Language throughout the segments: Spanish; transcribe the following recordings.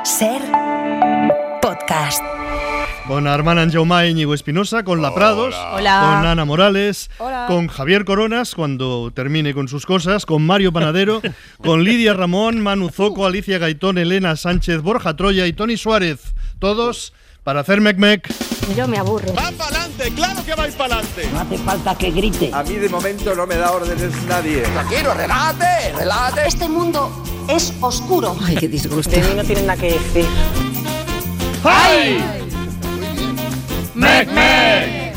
Ser podcast. Con Armand Anjaumà y Íñigo Espinosa, con La Prados, Hola. con Ana Morales, Hola. con Javier Coronas, cuando termine con sus cosas, con Mario Panadero, con Lidia Ramón, Manu Zoco, Alicia Gaitón, Elena Sánchez, Borja Troya y Toni Suárez. Todos para hacer mec-mec. Yo me aburro. ¡Va para adelante! ¡Claro que vais para adelante! No hace falta que grite. A mí de momento no me da órdenes nadie. Tranquilo, relájate, relájate. Este mundo es oscuro. Ay, qué disgusto. De mí no tienen nada que decir. ¡Ay! ¡Mec-mec!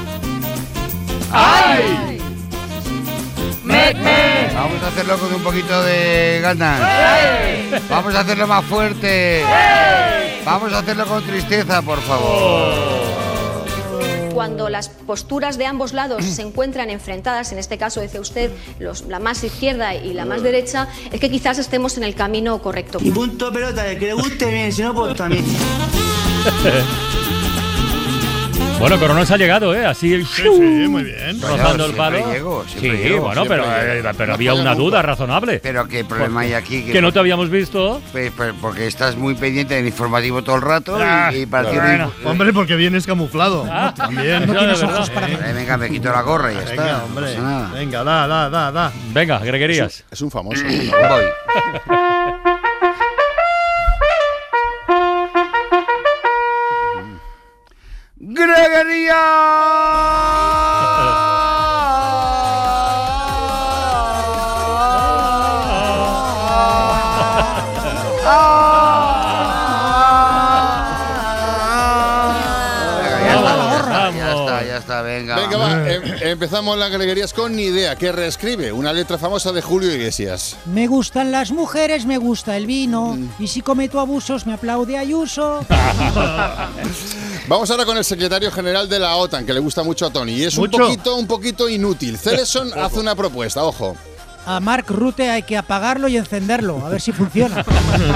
¡Ay! ¡Mec-mec! Vamos a hacerlo con un poquito de ganas. Vamos a hacerlo más fuerte. Vamos a hacerlo con tristeza, por favor. Cuando las posturas de ambos lados se encuentran enfrentadas, en este caso dice usted, la más izquierda y la más derecha, es que quizás estemos en el camino correcto. Y punto pelota, el que le guste bien, si no, pues también. Bueno, Coronas ha llegado, así Sí, muy bien. rozando el palo. Siempre llego, bueno, pero había una duda razonable. Pero ¿qué problema hay aquí? Que no te habíamos visto. Pues porque estás muy pendiente del informativo todo el rato y para ti... bueno. Hombre, porque vienes camuflado. También. No tienes ojos para mí. Venga, me quito la gorra y ya Venga, está. hombre. No pasa nada. Venga, da. Venga, ¿qué querías? Es un famoso. Voy. Ya está, venga. Venga, va. Empezamos las greguerías con Ni Idea, que reescribe una letra famosa de Julio Iglesias. Me gustan las mujeres, me gusta el vino. Y si cometo abusos, me aplaude Ayuso. Vamos ahora con el secretario general de la OTAN, que le gusta mucho a Tony. Y es un poquito inútil. Celeson hace una propuesta, ojo. A Mark Rutte hay que apagarlo y encenderlo, a ver si funciona.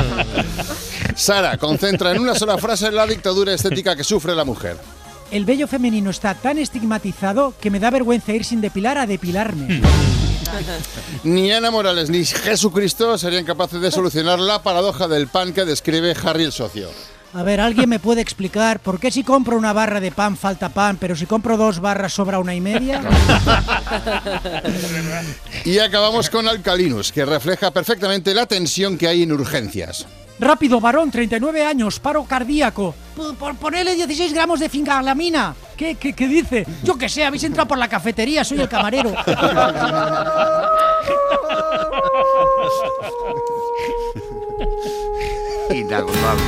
Sara concentra en una sola frase la dictadura estética que sufre la mujer. El vello femenino está tan estigmatizado que me da vergüenza ir sin depilar a depilarme. Ni Ana Morales ni Jesucristo serían capaces de solucionar la paradoja del pan que describe Harry el socio. A ver, ¿alguien me puede explicar por qué si compro una barra de pan falta pan, pero si compro 2 barras sobra 1,5? Y acabamos con Alcalinus, que refleja perfectamente la tensión que hay en urgencias. Rápido, varón, 39 años, paro cardíaco. Por ponerle 16 gramos de fingalamina. ¿Qué dice? Yo qué sé, habéis entrado por la cafetería, soy el camarero. Inagotable.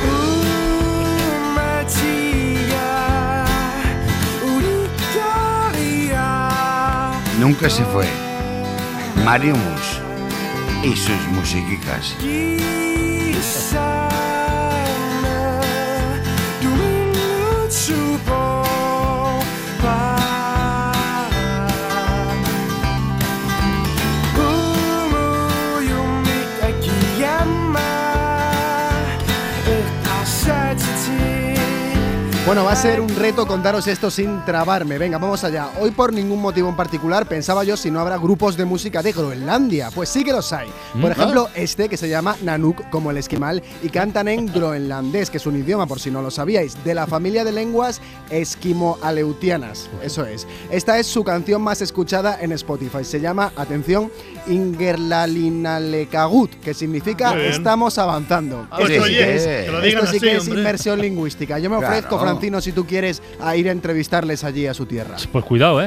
Nunca se fue. Mario Mus y sus musiquicas. Bueno, va a ser un reto contaros esto sin trabarme. Venga, vamos allá. Hoy por ningún motivo en particular pensaba yo si no habrá grupos de música de Groenlandia. Pues sí que los hay. Por ejemplo, este que se llama Nanook, como el esquimal, y cantan en groenlandés, que es un idioma, por si no lo sabíais, de la familia de lenguas esquimo-aleutianas. Eso es. Esta es su canción más escuchada en Spotify. Se llama, atención, Ingerlalinalekagut, que significa estamos avanzando. Pues oye, que lo digan Esto sí así, que es hombre. inmersión lingüística. Yo me ofrezco, Francino, si tú quieres, a ir a entrevistarles allí a su tierra. Pues cuidado,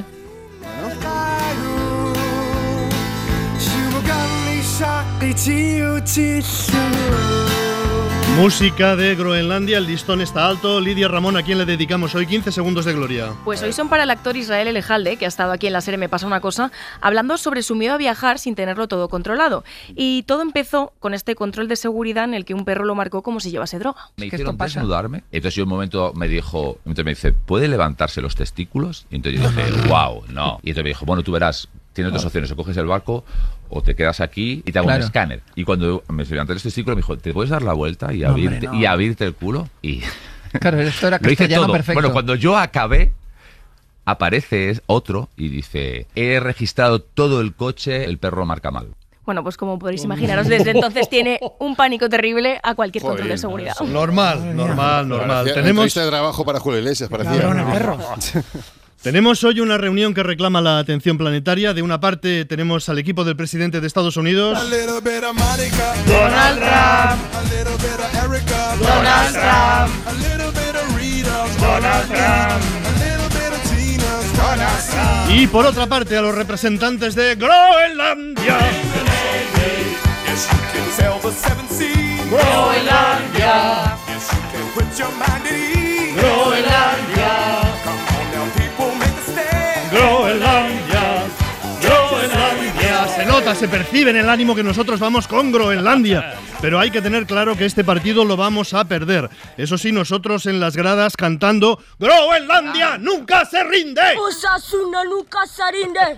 Música de Groenlandia, el listón está alto. Lidia Ramón, ¿a quién le dedicamos hoy 15 segundos de gloria? Pues hoy son para el actor Israel Elejalde, que ha estado aquí en la serie Me pasa una cosa, hablando sobre su miedo a viajar sin tenerlo todo controlado. Y todo empezó con este control de seguridad en el que un perro lo marcó como si llevase droga. Me hicieron desnudarme. Entonces yo un momento me dice, ¿puede levantarse los testículos? Y entonces yo dije, wow, no. Y entonces me dijo, bueno, tú verás, tienes dos opciones, o coges el barco o te quedas aquí y te hago un escáner. Y cuando me levanté los testículos me dijo, ¿te puedes dar la vuelta y abrirte el culo? Y claro, esto era lo hice castellano todo. perfecto. Bueno, cuando yo acabé, aparece otro y dice, he registrado todo el coche, el perro marca mal. Bueno, pues como podéis imaginaros, desde entonces tiene un pánico terrible a cualquier control de seguridad. Normal. Tenemos entrevista de trabajo para Julio Iglesias, parecía. Tenemos hoy una reunión que reclama la atención planetaria. De una parte tenemos al equipo del presidente de Estados Unidos, Donald Trump, Donald Trump, Donald Trump, y por otra parte a los representantes de Groenlandia. Groenlandia, Groenlandia, Groenlandia, Groenlandia. Se nota, se percibe en el ánimo que nosotros vamos con Groenlandia. Pero hay que tener claro que este partido lo vamos a perder. Eso sí, nosotros en las gradas cantando ¡Groenlandia nunca se rinde! Osasuna nunca se rinde.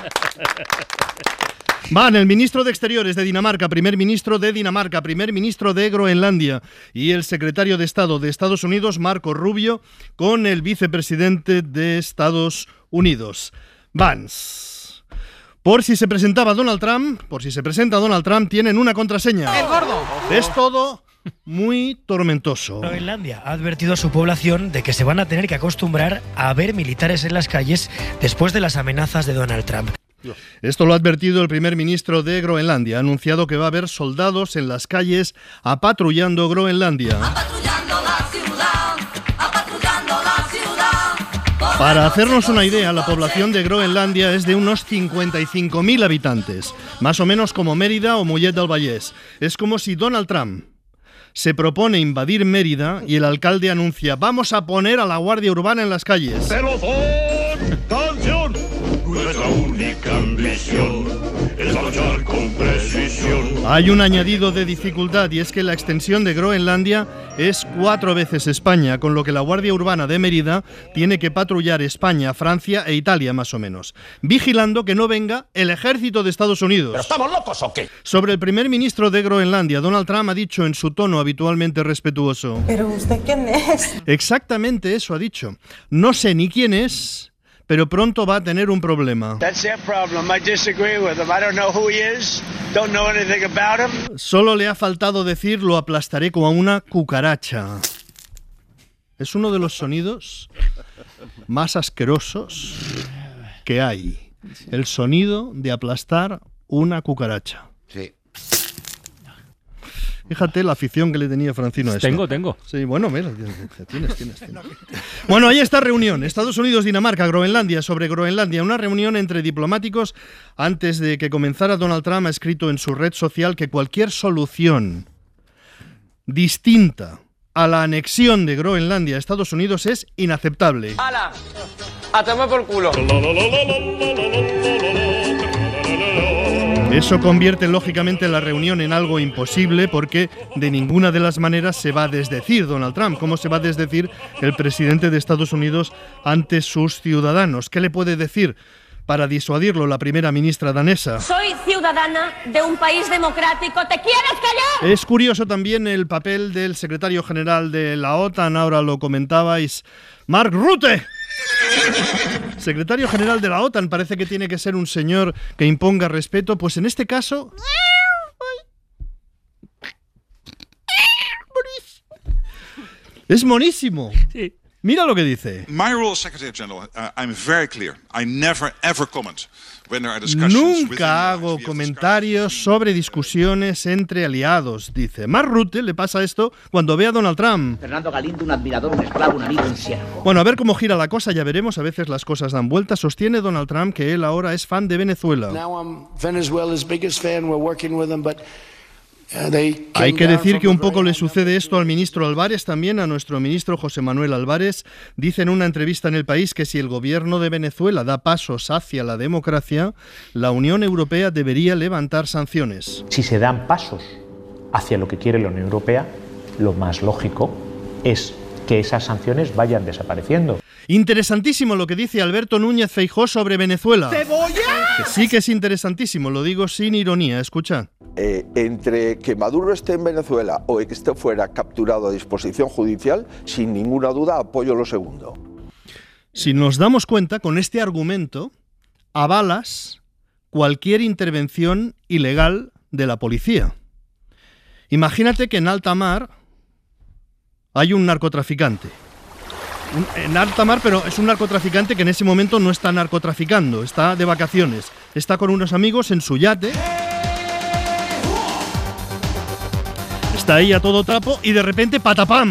Van el ministro de Exteriores de Dinamarca, primer ministro de Dinamarca, primer ministro de Groenlandia y el secretario de Estado de Estados Unidos, Marco Rubio, con el vicepresidente de Estados Unidos, Vance. Por si se presenta Donald Trump, tienen una contraseña. ¡El gordo! Es todo muy tormentoso. Groenlandia ha advertido a su población de que se van a tener que acostumbrar a ver militares en las calles después de las amenazas de Donald Trump. Esto lo ha advertido el primer ministro de Groenlandia. Ha anunciado que va a haber soldados en las calles apatrullando Groenlandia. Para hacernos una idea, la población de Groenlandia es de unos 55.000 habitantes, más o menos como Mérida o Mollet del Vallès. Es como si Donald Trump se propone invadir Mérida y el alcalde anuncia: vamos a poner a la Guardia Urbana en las calles. ¡Pelotón! ¡Canción! Nuestra única ambición es luchar con precisión. Hay un añadido de dificultad y es que la extensión de Groenlandia es 4 veces España, con lo que la Guardia Urbana de Mérida tiene que patrullar España, Francia e Italia más o menos, vigilando que no venga el ejército de Estados Unidos. ¿Pero estamos locos o qué? Sobre el primer ministro de Groenlandia, Donald Trump ha dicho en su tono habitualmente respetuoso: ¿Pero usted quién es? Exactamente eso ha dicho. No sé ni quién es, pero pronto va a tener un problema. Solo le ha faltado decir: lo aplastaré como a una cucaracha. Es uno de los sonidos más asquerosos que hay. El sonido de aplastar una cucaracha. Sí. Fíjate la afición que le tenía Francino a esto. Tengo. Sí, bueno, mira, tienes. Bueno, ahí está reunión. Estados Unidos, Dinamarca, Groenlandia, sobre Groenlandia. Una reunión entre diplomáticos. Antes de que comenzara, Donald Trump ha escrito en su red social que cualquier solución distinta a la anexión de Groenlandia a Estados Unidos es inaceptable. ¡Hala! ¡A tomar por culo! Eso convierte lógicamente la reunión en algo imposible porque de ninguna de las maneras se va a desdecir Donald Trump. ¿Cómo se va a desdecir el presidente de Estados Unidos ante sus ciudadanos? ¿Qué le puede decir para disuadirlo la primera ministra danesa? Soy ciudadana de un país democrático. ¿Te quieres callar? Es curioso también el papel del secretario general de la OTAN, ahora lo comentabais, Mark Rutte. Secretario general de la OTAN, parece que tiene que ser un señor que imponga respeto, pues en este caso... Es monísimo. Sí. Mira lo que dice. My role as Secretary General, I'm very clear. I never ever comment when there are discussions. Nunca hago comentarios sobre discusiones entre aliados, dice. Mark Rutte le pasa esto cuando ve a Donald Trump. Fernando Galindo, un admirador, un esclavo, un amigo, un siervo. Bueno, a ver cómo gira la cosa, ya veremos. A veces las cosas dan vueltas. Sostiene Donald Trump que él ahora es fan de Venezuela. Now I'm Venezuela's biggest fan. We're working with them, but hay que decir que un poco le sucede esto al ministro Álvarez también, a nuestro ministro José Manuel Álvarez. Dice en una entrevista en El País que si el gobierno de Venezuela da pasos hacia la democracia, la Unión Europea debería levantar sanciones. Si se dan pasos hacia lo que quiere la Unión Europea, lo más lógico es que esas sanciones vayan desapareciendo. Interesantísimo lo que dice Alberto Núñez Feijóo sobre Venezuela. ¡Cebolla! Que sí que es interesantísimo, lo digo sin ironía, escucha. Entre que Maduro esté en Venezuela o que esté fuera capturado a disposición judicial, sin ninguna duda apoyo lo segundo. Si nos damos cuenta, con este argumento avalas cualquier intervención ilegal de la policía. Imagínate que en alta mar hay un narcotraficante. En alta mar, pero es un narcotraficante que en ese momento no está narcotraficando, está de vacaciones. Está con unos amigos en su yate. Está ahí a todo trapo y de repente ¡patapam!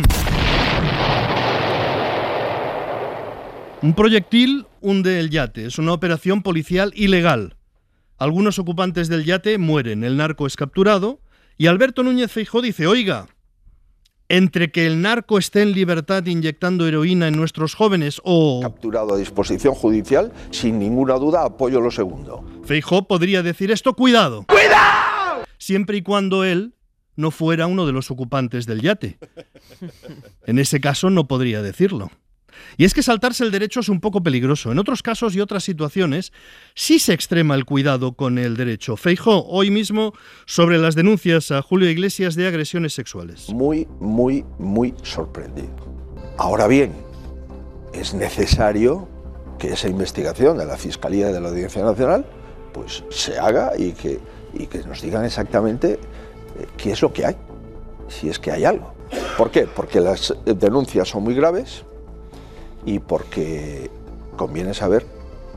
Un proyectil hunde el yate. Es una operación policial ilegal. Algunos ocupantes del yate mueren, el narco es capturado y Alberto Núñez Feijóo dice, oiga, entre que el narco esté en libertad inyectando heroína en nuestros jóvenes o... Capturado a disposición judicial, sin ninguna duda apoyo lo segundo. Feijóo podría decir esto, ¡cuidado! ¡Cuidado! Siempre y cuando él no fuera uno de los ocupantes del yate. En ese caso no podría decirlo. Y es que saltarse el derecho es un poco peligroso. En otros casos y otras situaciones sí se extrema el cuidado con el derecho. Feijóo, hoy mismo, sobre las denuncias a Julio Iglesias de agresiones sexuales. Muy sorprendido. Ahora bien, es necesario que esa investigación de la Fiscalía y de la Audiencia Nacional pues se haga y que nos digan exactamente qué es lo que hay, si es que hay algo. ¿Por qué? Porque las denuncias son muy graves y porque conviene saber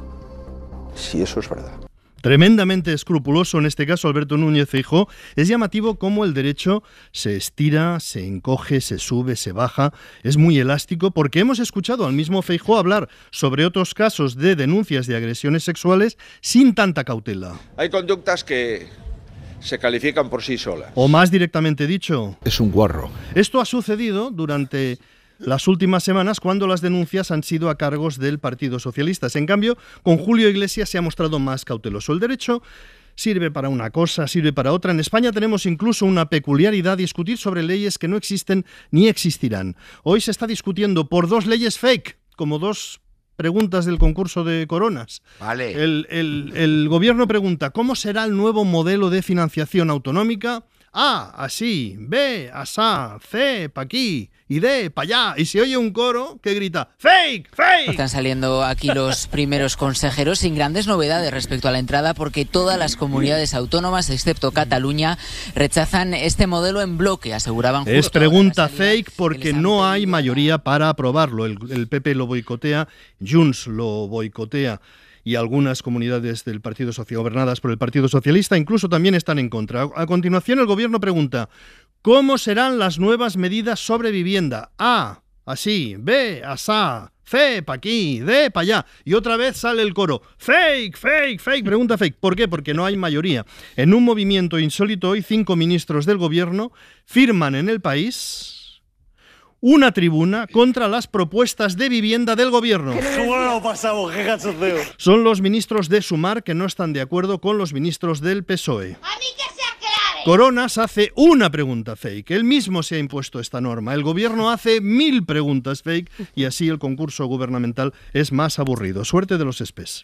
si eso es verdad. Tremendamente escrupuloso en este caso Alberto Núñez Feijóo. Es llamativo cómo el derecho se estira, se encoge, se sube, se baja. Es muy elástico porque hemos escuchado al mismo Feijóo hablar sobre otros casos de denuncias de agresiones sexuales sin tanta cautela. Hay conductas que se califican por sí solas. O más directamente dicho, es un guarro. Esto ha sucedido durante las últimas semanas cuando las denuncias han sido a cargos del Partido Socialista. En cambio, con Julio Iglesias se ha mostrado más cauteloso. El derecho sirve para una cosa, sirve para otra. En España tenemos incluso una peculiaridad: discutir sobre leyes que no existen ni existirán. Hoy se está discutiendo por 2 leyes fake, como 2 preguntas del concurso de coronas. Vale. El gobierno pregunta, ¿cómo será el nuevo modelo de financiación autonómica? A, así, B, asá, C, pa' aquí, y D, pa' allá. Y se oye un coro que grita ¡fake! ¡fake! Están saliendo aquí los primeros consejeros sin grandes novedades respecto a la entrada, porque todas las comunidades autónomas, excepto Cataluña, rechazan este modelo en bloque, aseguraban. Es pregunta fake porque no hay mayoría para aprobarlo. El PP lo boicotea, Junts lo boicotea, y algunas comunidades del Partido Socialista, gobernadas por el Partido Socialista, incluso también están en contra. A continuación, el gobierno pregunta, ¿cómo serán las nuevas medidas sobre vivienda? A, así, B, asá, C, pa' aquí, D, pa' allá. Y otra vez sale el coro, fake, fake, fake, pregunta fake. ¿Por qué? Porque no hay mayoría. En un movimiento insólito, hoy 5 ministros del gobierno firman en El País una tribuna contra las propuestas de vivienda del gobierno. Son los ministros de Sumar que no están de acuerdo con los ministros del PSOE. Coronas hace una pregunta fake. Él mismo se ha impuesto esta norma. El gobierno hace 1000 preguntas fake y así el concurso gubernamental es más aburrido. Suerte de los espés.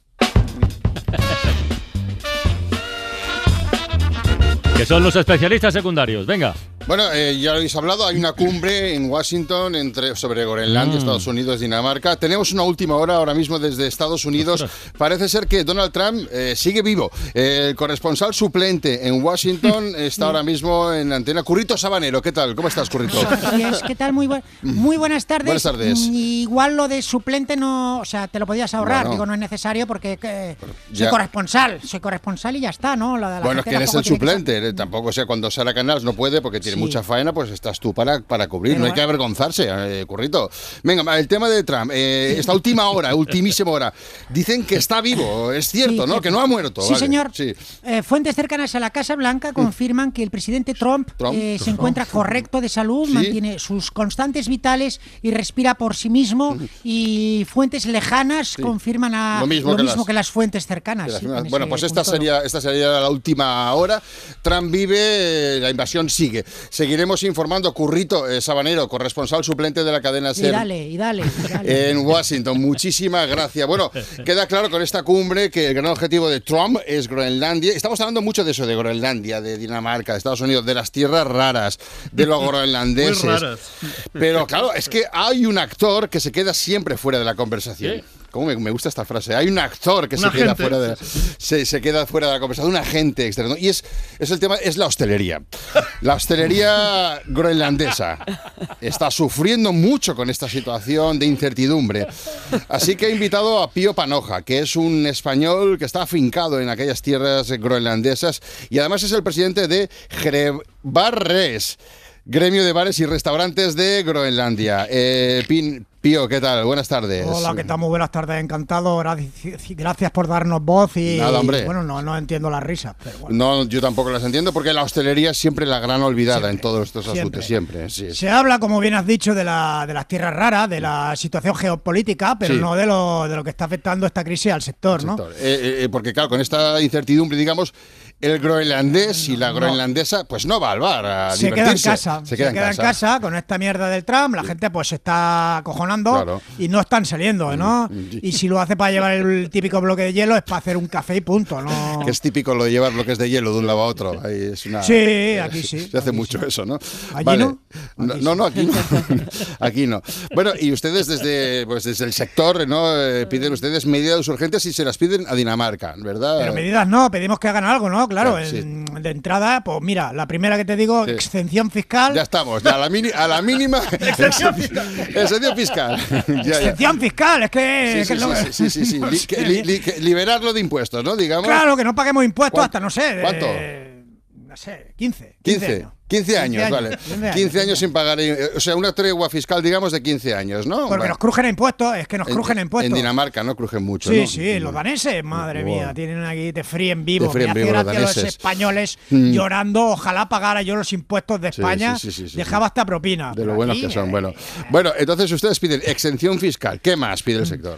Que son los especialistas secundarios. Venga. Bueno, ya lo habéis hablado, hay una cumbre en Washington sobre Groenlandia, Estados Unidos, Dinamarca. Tenemos una última hora ahora mismo desde Estados Unidos. Parece ser que Donald Trump sigue vivo. El corresponsal suplente en Washington está ahora mismo en la antena. Currito Sabanero, ¿qué tal? ¿Cómo estás, Currito? ¿Qué tal? Muy buenas tardes. Buenas tardes. Igual lo de suplente no, o sea, te lo podías ahorrar. Digo, no es necesario porque soy corresponsal y ya está, ¿no? Bueno, es que eres el suplente. Tampoco, o sea, cuando Sara Canals no puede porque tiene mucha faena, pues estás tú para cubrir. No hay que avergonzarse, Currito. Venga, el tema de Trump. Esta ultimísima hora. Dicen que está vivo, es cierto, ¿no? Que no ha muerto. Sí, señor. Sí. Fuentes cercanas a la Casa Blanca confirman que el presidente Trump se encuentra correcto de salud, mantiene sus constantes vitales y respira por sí mismo. Y fuentes lejanas confirman lo mismo que las fuentes cercanas. Bueno, pues esta sería la última hora. Trump vive, la invasión sigue. Seguiremos informando. Currito Sabanero, corresponsal suplente de la cadena SER. Y dale. En Washington. Muchísimas gracias. Bueno, queda claro con esta cumbre que el gran objetivo de Trump es Groenlandia. Estamos hablando mucho de eso, de Groenlandia, de Dinamarca, de Estados Unidos, de las tierras raras, de los groenlandeses. Muy raras. Pero claro, es que hay un actor que se queda siempre fuera de la conversación. ¿Cómo me gusta esta frase? Hay un actor que se queda fuera de la conversación, un agente externo. Y es el tema, es la hostelería. La hostelería groenlandesa está sufriendo mucho con esta situación de incertidumbre. Así que he invitado a Pío Panoja, que es un español que está afincado en aquellas tierras groenlandesas y además es el presidente de Grebarres, gremio de bares y restaurantes de Groenlandia. Pío, ¿qué tal? Buenas tardes. Hola, ¿qué tal? Muy buenas tardes, encantado. Gracias por darnos voz y... Nada, hombre. Bueno, no entiendo las risas, pero bueno. No, yo tampoco las entiendo porque la hostelería es siempre la gran olvidada en todos estos asuntos, siempre. Sí. Se habla, como bien has dicho, de las tierras raras, de la situación geopolítica, pero no de lo que está afectando esta crisis al sector, ¿no? Porque claro, con esta incertidumbre, digamos, el groenlandés y la groenlandesa pues no va al bar a divertirse. Se queda en casa con esta mierda del Trump, la gente pues se está acojonando y no están saliendo, ¿no? Y si lo hace para llevar el típico bloque de hielo es para hacer un café y punto, ¿no? Que es típico lo de llevar bloques de hielo de un lado a otro. Ahí es una, sí, aquí sí. Se hace mucho eso, ¿no? ¿Allí no? No, aquí no. Aquí no. Bueno, y ustedes desde el sector, ¿no? Piden ustedes medidas urgentes y se las piden a Dinamarca, ¿verdad? Pero medidas no, pedimos que hagan algo, ¿no? Claro, de entrada, pues mira, la primera que te digo, exención fiscal. Ya estamos, a la mínima exención fiscal. Exención fiscal, es que... Sí. Liberarlo de impuestos, ¿no? Digamos. Claro, que no paguemos impuestos hasta, no sé... ¿Cuánto? No sé, 15 años. 15 años, vale. 15 años sin pagar, o sea, una tregua fiscal, digamos, de 15 años, ¿no? Porque nos crujen impuestos, es que nos crujen impuestos. En Dinamarca no crujen mucho, sí, ¿no? Sí, los daneses, madre mía, tienen aquí, te fríen vivo. Me hace gracia los españoles llorando, ojalá pagara yo los impuestos de España, dejaba hasta propina. De lo buenos que son, bueno, entonces ustedes piden exención fiscal, ¿qué más pide el sector?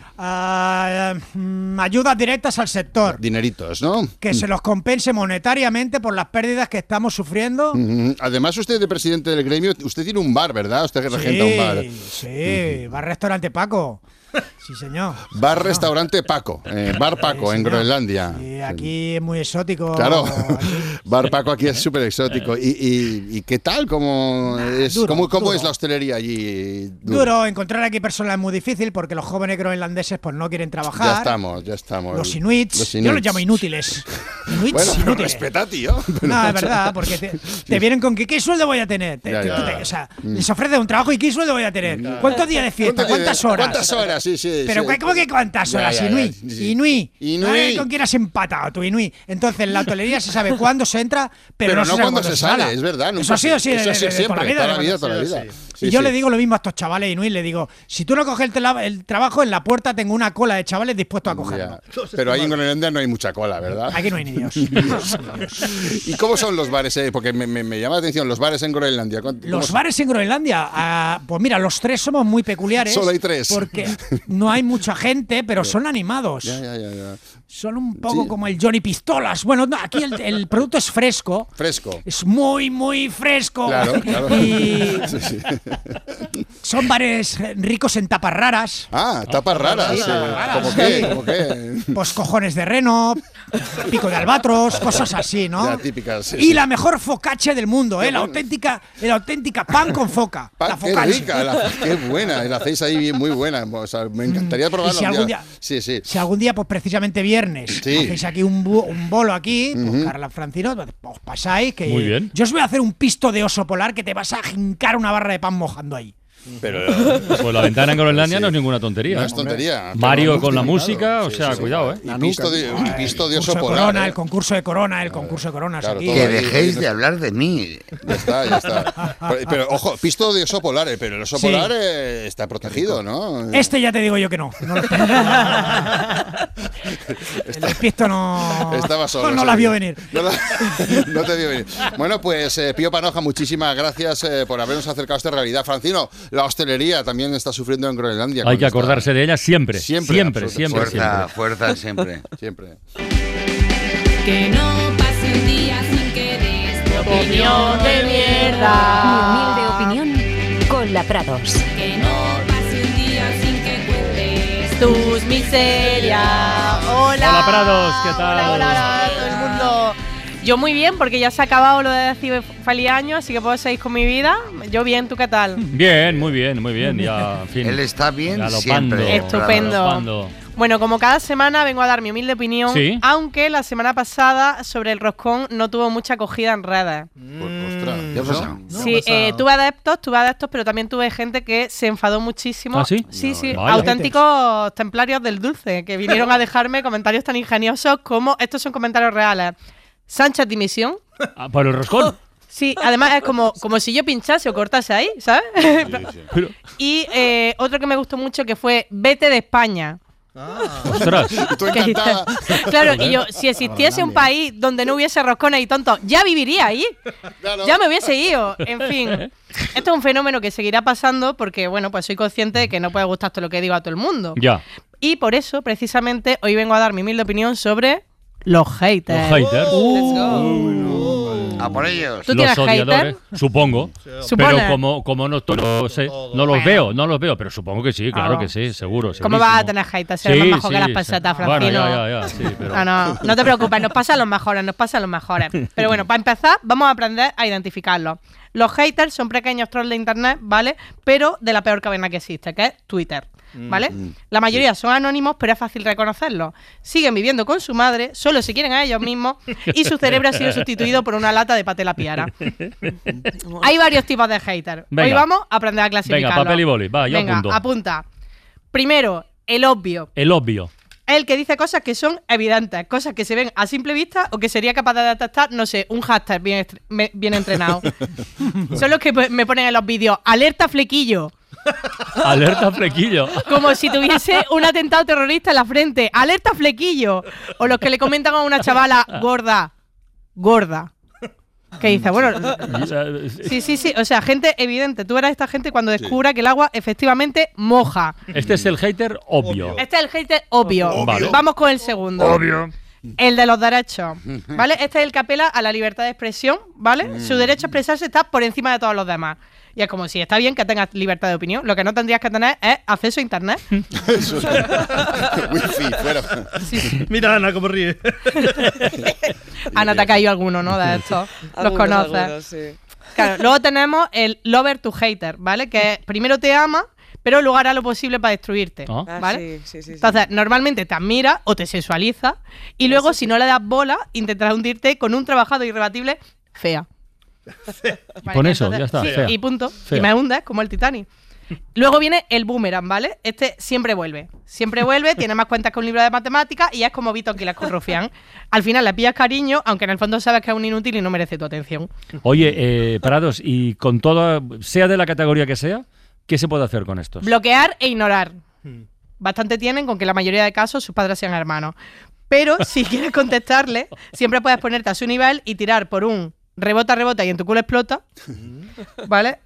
Ayudas directas al sector. Dineritos, ¿no? Que se los compense monetariamente por las pérdidas que estamos sufriendo. Además, usted de presidente del gremio, usted tiene un bar, ¿verdad? Usted que regenta un bar. Sí, bar-restaurante Paco. Sí, señor. Bar-restaurante Paco, Bar Paco en Groenlandia. Sí, aquí es muy exótico. Claro, Bar Paco aquí es súper exótico. ¿Y qué tal? ¿Cómo es la hostelería allí? Duro, encontrar aquí personas es muy difícil porque los jóvenes groenlandeses pues no quieren trabajar. Ya estamos. Los inuits. Yo los llamo inútiles. Inútiles. Respeta, tío. No, es verdad, porque te vienen con ¿qué sueldo voy a tener? O sea, les ofrece un trabajo y ¿qué sueldo voy a tener? ¿Cuántos días de fiesta? ¿Cuántas horas? ¿Cuántas horas? Sí. Pero ¿cómo que cuántas horas? Inuit. ¿Con quién has empatado tú, Inuit? Entonces, la hotelería se sabe cuándo se entra, pero no cuándo se sale, es verdad. Eso ha sido así toda la vida. Y yo le digo lo mismo a estos chavales Inuit, le digo, si tú no coges el trabajo, en la puerta tengo una cola de chavales dispuestos a cogerlo. Pero ahí en Groenlandia no hay mucha cola, ¿verdad? Aquí no hay ni Dios. ¿Y cómo son los bares? Porque me llama la atención, los bares en Groenlandia. Los bares en Groenlandia, pues mira, los tres somos muy peculiares. Solo hay tres. Porque no hay mucha gente, pero son animados. Ya. Son un poco como el Johnny Pistolas. Bueno, no, aquí el producto es fresco. Fresco. Es muy, muy fresco. Claro. Y son bares ricos en tapas raras. Tapas raras. ¿Cómo qué? Pues cojones de reno, pico de albatros, cosas así, ¿no? Ya, típicas. Y la mejor focaccia del mundo, la auténtica pan con foca. La qué rica, qué buena. La hacéis ahí muy buena. O sea, me encantaría probarla. Si algún día, pues precisamente viernes, hacéis aquí un bolo aquí, pues Carla Francino, os pasáis que muy bien. Yo os voy a hacer un pisto de oso polar que te vas a jincar una barra de pan mojando ahí. Pero pues la ventana en Groenlandia no es ninguna tontería. No es tontería. Mario con la música, o sea, cuidado, Y pisto de oso polar. El concurso de coronas claro, aquí. Que dejéis de hablar de mí. Ya está. Pero ojo, pisto de oso polar, pero el oso polar está protegido, ¿no? Este ya te digo yo que no. El pisto no. Estaba solo. No la vio venir. No te vio venir. Bueno, pues Pío Panoja, muchísimas gracias por habernos acercado a esta realidad. Francino, la hostelería también está sufriendo en Groenlandia. Hay que acordarse de ella siempre. Siempre. Fuerza siempre. Que no pase un día sin que des tu opinión de mierda. Mi humilde opinión con la Prados. Que no pase un día sin que cuentes tus miserias. Hola Prados, ¿qué tal? Hola, todo el mundo. Yo muy bien, porque ya se ha acabado lo de decir feliz año, así que puedo seguir con mi vida. Yo bien, ¿tú qué tal? Bien, muy bien. Ya, en fin. Él está bien galopando, siempre. Estupendo. Galopando. Bueno, como cada semana vengo a dar mi humilde opinión, Sí. aunque la semana pasada sobre el roscón no tuvo mucha acogida en redes. Ostras, ¿qué ha pasado? Sí, tuve adeptos, pero también tuve gente que se enfadó muchísimo. ¿Ah, sí? Sí, Vaya. auténticos templarios del dulce, que vinieron a dejarme comentarios tan ingeniosos como, estos son comentarios reales, Sánchez dimisión. ¿Por el roscón? Sí, además es como si yo pinchase o cortase ahí, ¿sabes? Pero- Y otro que me gustó mucho que fue vete de España. Ostras. Tú ¿Qué encantada. dices? Claro, y yo, si existiese un país donde no hubiese roscones y tontos, ya viviría ahí. Claro. Ya me hubiese ido. En fin, esto es un fenómeno que seguirá pasando porque, bueno, pues soy consciente de que no puede gustar todo lo que digo a todo el mundo. Ya. Y por eso, precisamente, hoy vengo a dar mi humilde opinión sobre los haters. Los haters. Let's go. A por ellos. ¿Tú Los tienes odiadores, hater? supongo. Supone. Pero como no, no sé, no los veo, pero supongo que sí, claro Ah. que sí, seguro. ¿Cómo vas a tener haters? Ser más majo que las pesetas, Francino. Bueno, ya, sí, pero... No te preocupes, nos pasan los mejores. Pero bueno, para empezar, vamos a aprender a identificarlos. Los haters son pequeños trolls de internet, ¿vale? Pero de la peor cadena que existe, que es Twitter. ¿Vale? La mayoría son anónimos, pero es fácil reconocerlos. Siguen viviendo con su madre, solo se quieren a ellos mismos y su cerebro ha sido sustituido por una lata de paté la piara. Hay varios tipos de haters. Hoy Venga. vamos a aprender a clasificarlos. Venga, papel y boli, va, yo Venga, apunto. apunta. Primero, el obvio. El obvio. El que dice cosas que son evidentes, cosas que se ven a simple vista o que sería capaz de detectar, no sé, un hashtag bien entrenado. Son los que me ponen en los vídeos, alerta flequillo. Alerta flequillo. Como si tuviese un atentado terrorista en la frente. ¡Alerta flequillo! O los que le comentan a una chavala, gorda. Que dice, bueno... Sí. O sea, gente evidente. Tú verás esta gente cuando descubra que el agua efectivamente moja. Este es el hater obvio. Este es el hater obvio. Vale. Vamos con el segundo. Obvio. El de los derechos, ¿vale? Este es el que apela a la libertad de expresión, ¿vale? Su derecho a expresarse está por encima de todos los demás. Y es como si está bien que tengas libertad de opinión, lo que no tendrías que tener es acceso a internet. Eso es. Wifi, fuera. Sí. Mira Ana cómo ríe. Ana, te ha caído alguno, ¿no? De estos. Los Algunos, conoces. sí. Claro, luego tenemos el lover to hater, ¿vale? Que primero te ama, pero luego hará lo posible para destruirte, ¿vale? Sí. Entonces, normalmente te admira o te sexualiza y luego, si no le das bola, intentará hundirte con un trabajado irrebatible fea. Con eso, ya está. Sí, fea. y punto. Fea. Y me hundes como el Titanic. Luego viene el boomerang, ¿vale? Este siempre vuelve, tiene más cuentas que un libro de matemáticas y es como Vito Anquiles con Rufián. Al final le pillas cariño, aunque en el fondo sabes que es un inútil y no merece tu atención. Oye, Prados, y con todo, sea de la categoría que sea, ¿qué se puede hacer con estos? Bloquear e ignorar. Bastante tienen con que la mayoría de casos sus padres sean hermanos. Pero si quieres contestarle, siempre puedes ponerte a su nivel y tirar por un rebota y en tu culo explota. ¿Vale?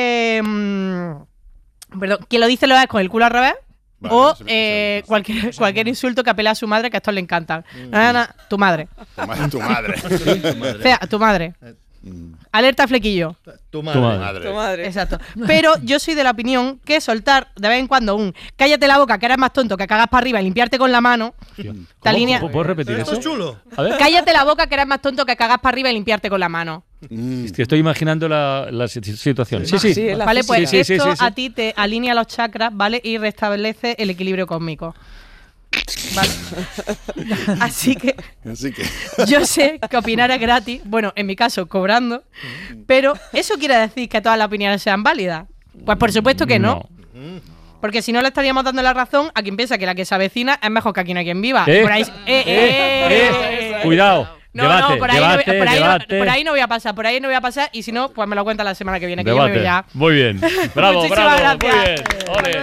Perdón, quien lo dice lo es con el culo al revés. Vale, o cualquier insulto que apela a su madre, que a estos le encantan. Tu madre. Tu madre. Fea, tu madre. Alerta flequillo. Tu madre. Exacto. Pero yo soy de la opinión que soltar de vez en cuando un cállate la boca, que eres más tonto, que cagas para arriba y limpiarte con la mano. Esta línea. ¿Puedes repetir Esto eso? es chulo. A ver. Cállate la boca, que eres más tonto, que cagas para arriba y limpiarte con la mano. Es que estoy imaginando la situación. Sí. Vale, pues Sí. esto a ti te alinea los chakras, ¿vale? Y restablece el equilibrio cósmico. Vale. Así que yo sé que opinar es gratis, bueno, en mi caso cobrando, pero ¿eso quiere decir que todas las opiniones sean válidas? Pues por supuesto que no. Porque si no le estaríamos dando la razón a quien piensa que la que se avecina es mejor que aquí no hay quien viva. Por ahí, Cuidado. No, debate, por ahí, debate, no, por ahí no voy a pasar, y si no, pues me lo cuenta la semana que viene, que yo me voy ya. Muy bien. Bravo, Muchísimas bravo. Muy gracias. bien. Ole.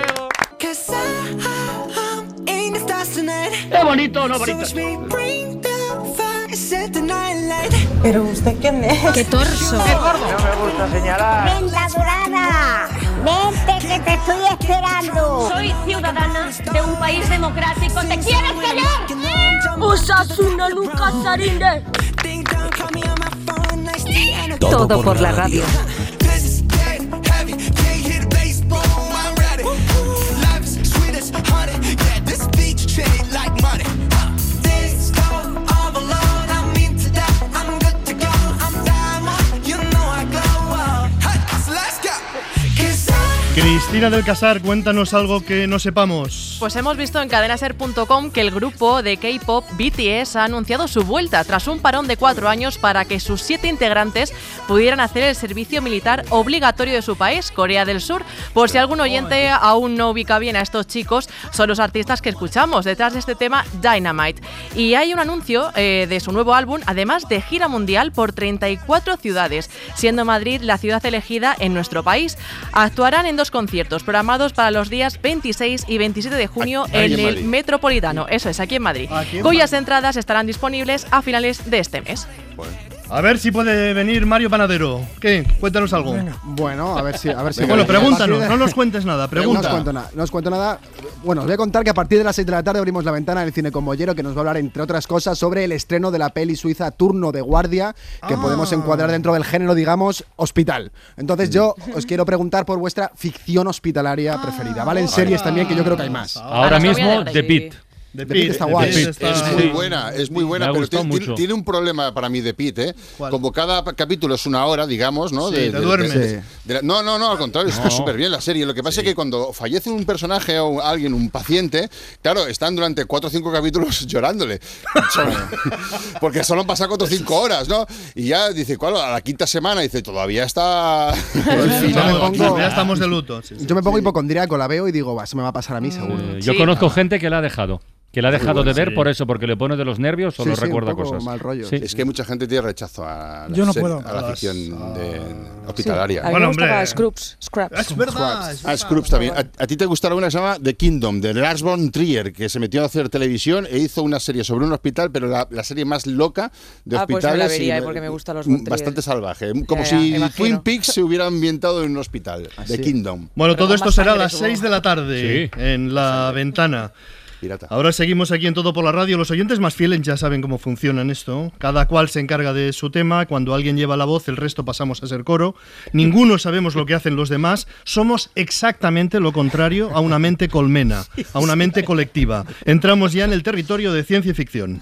¡Qué bonito, no bonito! ¿Pero usted quién es? ¡Qué torso! No me gusta señalar. ¡Venga, dorada! ¡Vente que te estoy esperando! Soy ciudadana de un país democrático. ¿Te quieres callar? ¡Osasuna nunca sarinde! Todo por la radio. Cristina del Casar, cuéntanos algo que no sepamos. Pues hemos visto en cadenaser.com que el grupo de K-pop BTS ha anunciado su vuelta tras un parón de 4 años para que sus 7 integrantes pudieran hacer el servicio militar obligatorio de su país, Corea del Sur. Por si algún oyente aún no ubica bien a estos chicos, son los artistas que escuchamos detrás de este tema, Dynamite. Y hay un anuncio de su nuevo álbum, además de gira mundial por 34 ciudades, siendo Madrid la ciudad elegida en nuestro país. Actuarán en 2 conciertos programados para los días 26 y 27 de junio en el Metropolitano, eso es, aquí en Madrid, cuyas entradas estarán disponibles a finales de este mes. A ver si puede venir Mario Panadero. ¿Qué? Cuéntanos algo. Bueno, a ver si. Bueno, pregúntanos, no nos cuentes nada. Pregunta. No os cuento nada. Bueno, os voy a contar que a partir de las 6 de la tarde abrimos la ventana del Cine con Bollero, que nos va a hablar, entre otras cosas, sobre el estreno de la peli suiza Turno de Guardia, que podemos encuadrar dentro del género, digamos, hospital. Entonces yo os quiero preguntar por vuestra ficción hospitalaria preferida, ¿vale? En series también, que yo creo que hay más. Ahora mismo, The Pitt. The Pitt está guay. Es muy buena, pero tiene un problema para mí The Pitt, ¿eh? Como cada capítulo es una hora, digamos, ¿no? Sí, te duermes. No, al contrario, está súper bien la serie. Lo que pasa es que cuando fallece un personaje o alguien, un paciente, claro, están durante 4 o 5 capítulos llorándole. Porque solo han pasado 4 o 5 horas, ¿no? Y ya dice, ¿cuál? A la 5ª semana dice, todavía está... Ya estamos de luto. Yo me pongo hipocondríaco, la veo y digo, se me va a pasar a mí seguro. Yo conozco gente que la ha dejado. Que la ha dejado de ver por eso, porque le pone de los nervios o le recuerda cosas. Mal rollo. Es que mucha gente tiene rechazo a la ficción hospitalaria. A mí me gustaba Scrubs. Es verdad. Scrubs también. ¿A ti te gustará una que se llama The Kingdom, de Lars von Trier, que se metió a hacer televisión e hizo una serie sobre un hospital, pero la serie más loca de hospitales? Pues la vería, porque me gusta los von Trier. Bastante salvaje. Como si Twin Peaks se hubiera ambientado en un hospital. The Kingdom. Bueno, todo esto será a las 6 de la tarde en La Ventana. Pirata. Ahora seguimos aquí en Todo por la Radio. Los oyentes más fieles ya saben cómo funciona esto. Cada cual se encarga de su tema. Cuando alguien lleva la voz, el resto pasamos a ser coro. Ninguno sabemos lo que hacen los demás. Somos exactamente lo contrario a una mente colmena, a una mente colectiva. Entramos ya en el territorio de ciencia y ficción.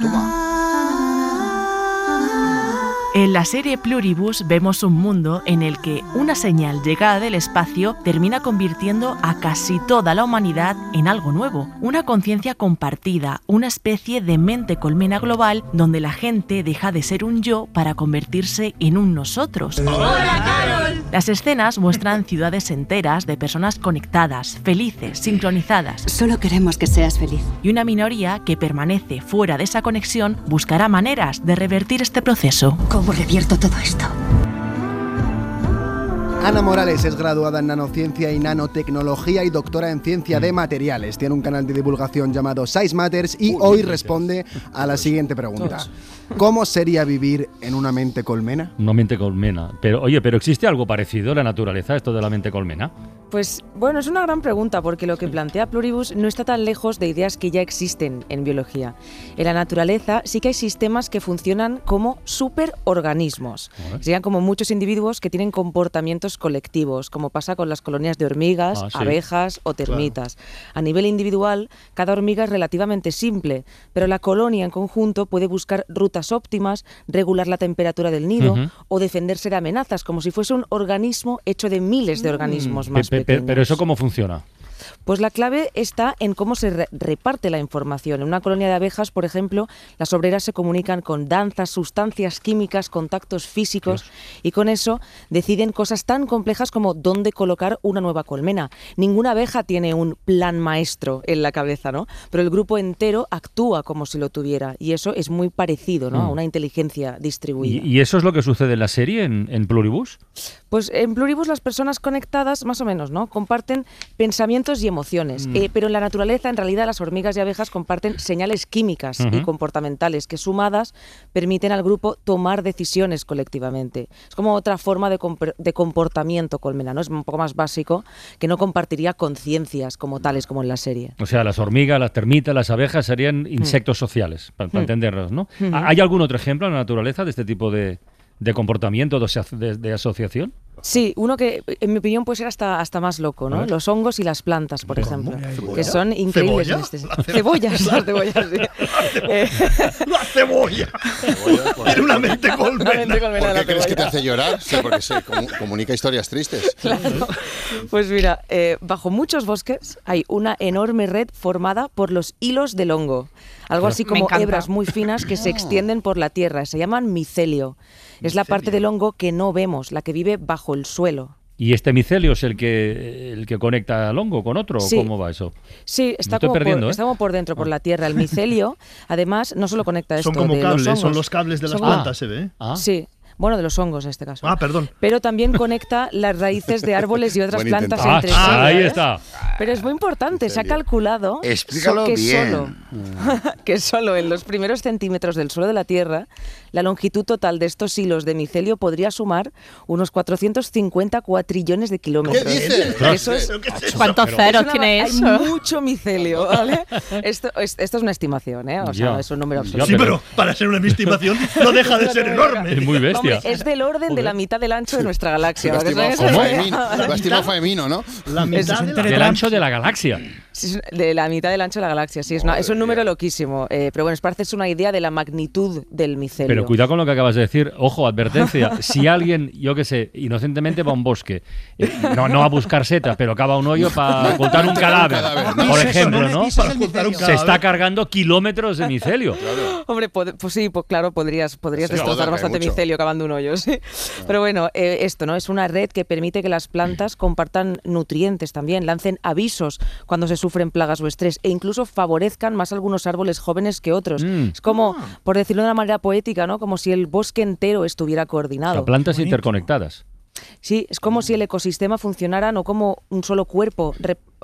En la serie Pluribus vemos un mundo en el que una señal llegada del espacio termina convirtiendo a casi toda la humanidad en algo nuevo. Una conciencia compartida, una especie de mente colmena global donde la gente deja de ser un yo para convertirse en un nosotros. ¡Hola, Carol! Las escenas muestran ciudades enteras de personas conectadas, felices, sincronizadas. Solo queremos que seas feliz. Y una minoría que permanece fuera de esa conexión buscará maneras de revertir este proceso. ¿Cómo revierto todo esto? Ana Morales es graduada en nanociencia y nanotecnología y doctora en ciencia de materiales. Tiene un canal de divulgación llamado Size Matters y hoy responde a la siguiente pregunta. ¿Cómo sería vivir en una mente colmena? Una mente colmena. Pero, oye, ¿pero existe algo parecido en la naturaleza, esto de la mente colmena? Pues, bueno, es una gran pregunta, porque lo que plantea Pluribus no está tan lejos de ideas que ya existen en biología. En la naturaleza sí que hay sistemas que funcionan como superorganismos. Serían como muchos individuos que tienen comportamientos colectivos, como pasa con las colonias de hormigas, abejas o termitas. A nivel individual, cada hormiga es relativamente simple, pero la colonia en conjunto puede buscar rutas óptimas, regular la temperatura del nido o defenderse de amenazas, como si fuese un organismo hecho de miles de organismos más pequeños. ¿Pero eso cómo funciona? Pues la clave está en cómo se reparte la información. En una colonia de abejas, por ejemplo, las obreras se comunican con danzas, sustancias químicas, contactos físicos y con eso deciden cosas tan complejas como dónde colocar una nueva colmena. Ninguna abeja tiene un plan maestro en la cabeza, ¿no? Pero el grupo entero actúa como si lo tuviera y eso es muy parecido, ¿no? A una inteligencia distribuida. ¿Y eso es lo que sucede en la serie, en Pluribus? Pues en Pluribus las personas conectadas, más o menos, ¿no? Comparten pensamientos y emociones, pero en la naturaleza, en realidad, las hormigas y abejas comparten señales químicas y comportamentales que sumadas permiten al grupo tomar decisiones colectivamente. Es como otra forma de comportamiento colmena, ¿no? Es un poco más básico, que no compartiría conciencias como tales, como en la serie. O sea, las hormigas, las termitas, las abejas serían insectos sociales, para entenderlos, ¿no? ¿Hay algún otro ejemplo en la naturaleza de este tipo de comportamiento, de asociación? Sí, uno que en mi opinión puede ser hasta más loco, ¿no? Los hongos y las plantas, por ejemplo, que son increíbles. ¿Cebollas? Las cebollas, sí. ¡La cebolla! Tiene una mente colmena. ¿Por qué crees que te hace llorar? Sí, porque se comunica historias tristes. Claro. Pues mira, bajo muchos bosques hay una enorme red formada por los hilos del hongo. Algo así como hebras muy finas que se extienden por la tierra. Se llaman micelio. Es la parte del hongo que no vemos, la que vive bajo el suelo. ¿Y este micelio es el que conecta al hongo con otro? Sí. ¿O cómo va eso? Sí, está como por dentro, por la tierra. El micelio, además, no solo conecta esto Son como de cables, los hongos. son los cables de las plantas, se ve. Sí. Bueno, de los hongos en este caso. Perdón. Pero también conecta las raíces de árboles y otras plantas entre sí. Ahí está. Pero es muy importante, se ha calculado Explícalo bien. que solo en los primeros centímetros del suelo de la Tierra, la longitud total de estos hilos de micelio podría sumar unos 450 cuatrillones de kilómetros. ¿Qué dices? Eso es, ¿Cuántos ceros tiene eso? Hay mucho micelio, ¿vale? Esto es una estimación, ¿eh? O sea, es un número absoluto. Sí, pero para ser una estimación no deja de ser enorme. Es muy bestia. Hombre, es del orden de la mitad del ancho de nuestra galaxia. Lo ha estimado Faemino, ¿no? La mitad del ancho de la galaxia. Sí, de la mitad del ancho de la galaxia, sí. Es un número loquísimo. Pero bueno, es para hacerse una idea de la magnitud del micelio. Pero cuidado con lo que acabas de decir. Ojo, advertencia. Si alguien, yo qué sé, inocentemente va a un bosque, no a buscar setas, pero cava un hoyo para ocultar un cadáver, por ejemplo, ¿no? Se está cargando kilómetros de micelio. Claro. Hombre, pues sí, pues claro, podrías destrozar bastante micelio cavando un hoyo, sí. Pero bueno, esto, ¿no? Es una red que permite que las plantas compartan nutrientes también, lancen avisos cuando se sufren plagas o estrés e incluso favorezcan más algunos árboles jóvenes que otros. Es como, por decirlo de una manera poética, ¿no? Como si el bosque entero estuviera coordinado. Plantas interconectadas. Sí, es como si el ecosistema funcionara no como un solo cuerpo,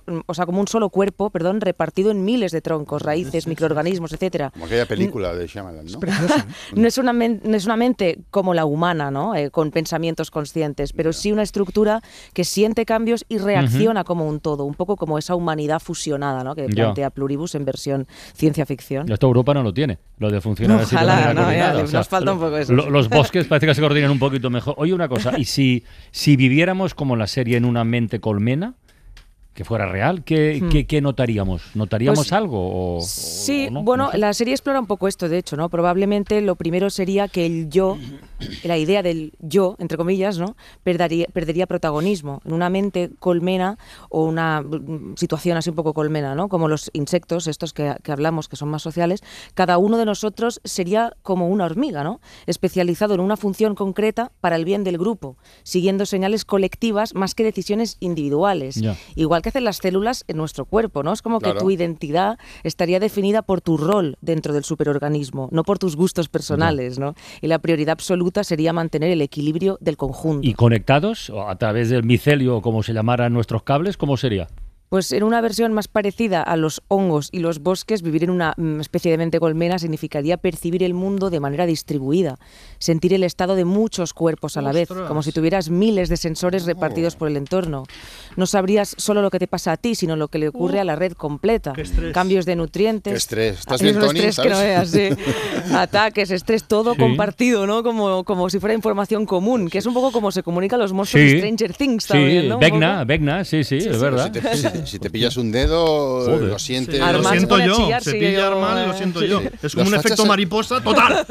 repartido en miles de troncos, raíces, microorganismos, etcétera. Como aquella película de Shyamalan, ¿no? No es una mente como la humana, ¿no? Con pensamientos conscientes, pero sí una estructura que siente cambios y reacciona como un todo, un poco como esa humanidad fusionada, ¿no? Que plantea Pluribus en versión ciencia ficción. Esto Europa no lo tiene, lo de funcionar así de manera coordinada. Nos falta un poco eso. Los bosques parece que se coordinan un poquito mejor. Oye, una cosa, y si viviéramos como la serie en una mente colmena, que fuera real, ¿qué notaríamos? ¿Notaríamos pues, algo? Sí, o no? bueno, No sé. la serie explora un poco esto, de hecho, ¿no? Probablemente lo primero sería que el yo, la idea del yo, entre comillas, ¿no? Perdería protagonismo en una mente colmena o una situación así un poco colmena, ¿no? Como los insectos, estos que hablamos, que son más sociales, cada uno de nosotros sería como una hormiga, ¿no? Especializado en una función concreta para el bien del grupo, siguiendo señales colectivas más que decisiones individuales. Ya. Igual que hacen las células en nuestro cuerpo, ¿no? Es como que tu identidad estaría definida por tu rol dentro del superorganismo, no por tus gustos personales, ¿no? Y la prioridad absoluta sería mantener el equilibrio del conjunto. ¿Y conectados a través del micelio, o como se llamaran nuestros cables, cómo sería? Pues en una versión más parecida a los hongos y los bosques, vivir en una especie de mente colmena significaría percibir el mundo de manera distribuida, sentir el estado de muchos cuerpos a la vez, como si tuvieras miles de sensores repartidos por el entorno. No sabrías solo lo que te pasa a ti, sino lo que le ocurre a la red completa. Cambios de nutrientes. Qué estrés. ¿Estás bien, Tony? Estrés que no veas, sí. Ataques, estrés, todo compartido, ¿no? Como si fuera información común, que es un poco como se comunican los monstruos de Stranger Things también, ¿no? Vecna, sí, es verdad. Si te pillas un dedo, lo sientes. Lo siento yo. Se pilla Armand y lo siento yo. Es como un efecto mariposa total.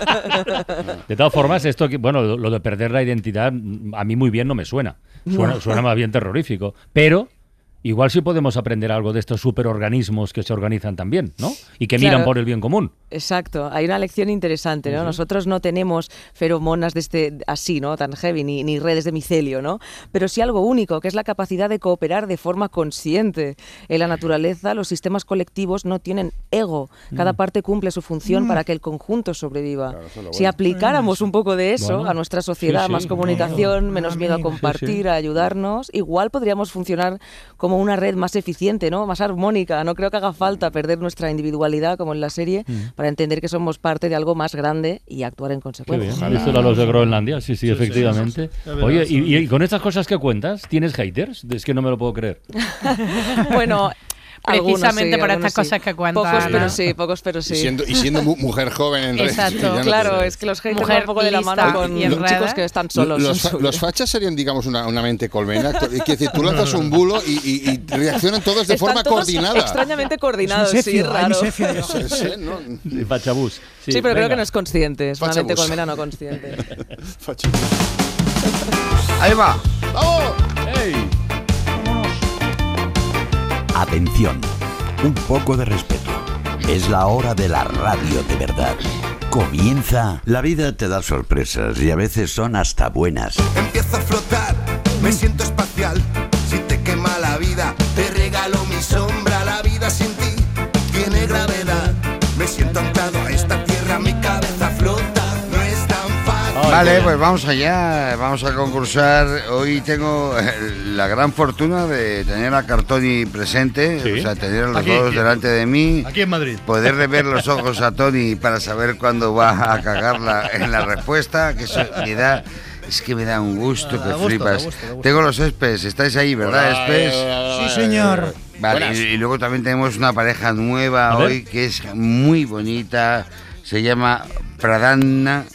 De todas formas, esto, bueno, lo de perder la identidad, a mí muy bien no me suena. Suena más bien terrorífico. Pero igual sí podemos aprender algo de estos superorganismos que se organizan también, ¿no? Y que miran por el bien común. Exacto, hay una lección interesante, ¿no? Nosotros no tenemos feromonas de así, ¿no? Tan heavy, ni redes de micelio, ¿no? Pero sí algo único, que es la capacidad de cooperar de forma consciente. En la naturaleza, los sistemas colectivos no tienen ego. Cada parte cumple su función para que el conjunto sobreviva. Claro, si aplicáramos un poco de eso a nuestra sociedad, más comunicación, menos miedo a compartir, a ayudarnos, igual podríamos funcionar como una red más eficiente, ¿no? Más armónica. No creo que haga falta perder nuestra individualidad, como en la serie, para entender que somos parte de algo más grande y actuar en consecuencia. ¿Visto a los de Groenlandia? Sí, efectivamente. Oye, y con estas cosas que cuentas, ¿tienes haters? Es que no me lo puedo creer. Bueno, precisamente sí, por estas algunos cosas sí. que cuentan. Pocos pero sí. Y siendo mujer joven en redes. Exacto. Claro, es que los haters van un poco de la mano con chicos que están solos. Los fachas serían, digamos, una mente colmena. Es decir, tú lanzas un bulo y reaccionan todos de forma coordinada. Extrañamente coordinados, sí, raro. Fachabús. Sí, pero creo que no es consciente. Es una mente colmena no consciente. Ahí va. ¡Vamos! ¡Ey! Atención, un poco de respeto. Es la hora de la radio de verdad. Comienza. La vida te da sorpresas y a veces son hasta buenas. Empiezo a flotar, me siento espacial. Si te quema la vida, te regalo mi sombra. La vida sin ti tiene gravedad. Me siento anclado a esta tierra, mi cabeza flota. No es tan fácil. Vale, pues vamos allá, vamos a concursar. Hoy tengo la gran fortuna de tener a Cartoni presente, o sea, tener a los dos delante de mí. Aquí en Madrid. Poderle ver los ojos a Tony para saber cuándo va a cagarla en la respuesta, que eso me da un gusto que flipas. Tengo los Espes, estáis ahí, ¿verdad, Espes? Sí, señor. Vale, y luego también tenemos una pareja nueva hoy que es muy bonita, se llama Pradanna.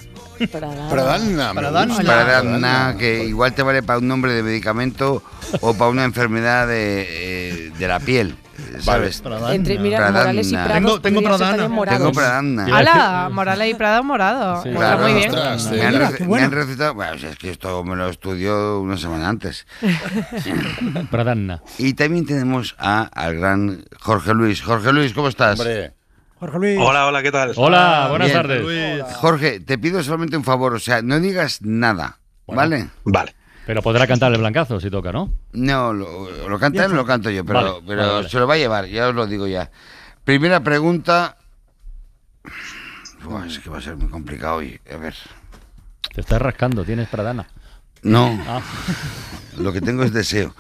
Pradanna, que igual te vale para un nombre de medicamento o para una enfermedad de la piel, ¿sabes? Entre Morales y Prados tengo Pradanna. ¡Hala! Morales y Prados morado. Sí, Está muy bien. Me han recetado, bueno, es que esto me lo estudió una semana antes. Pradanna. Y también tenemos al gran Jorge Luis. Jorge Luis, ¿cómo estás? Hombre. Jorge Luis. Hola, ¿qué tal? Hola, buenas Bien. tardes. Luis. Jorge, te pido solamente un favor, o sea, no digas nada, ¿vale? Vale. Pero podrá cantar el blancazo si toca, ¿no? No, lo canta él, lo canto yo, pero, vale. Se lo va a llevar, ya os lo digo ya. Primera pregunta. Es que va a ser muy complicado hoy, a ver. Te estás rascando, tienes Pradanna. No, lo que tengo es deseo.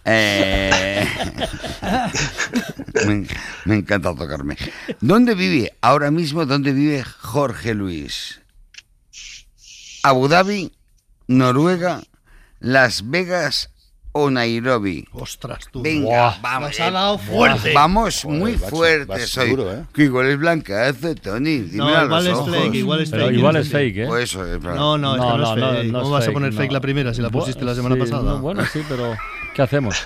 Me encanta tocarme. ¿Dónde vive ahora mismo? ¿Dónde vive Jorge Luis? ¿Abu Dhabi, Noruega, Las Vegas o Nairobi? Ostras, tú. Venga, vamos. Nos ha dado fuerte. Vamos muy fuertes hoy. Seguro, Que igual es blancazo, Tony. Dímelo a los ojos. Igual es fake, ¿eh? Pues eso es No, es que no es fake. ¿Cómo vas a poner fake la primera si la pusiste la semana pasada? No, bueno, sí, pero ¿qué hacemos?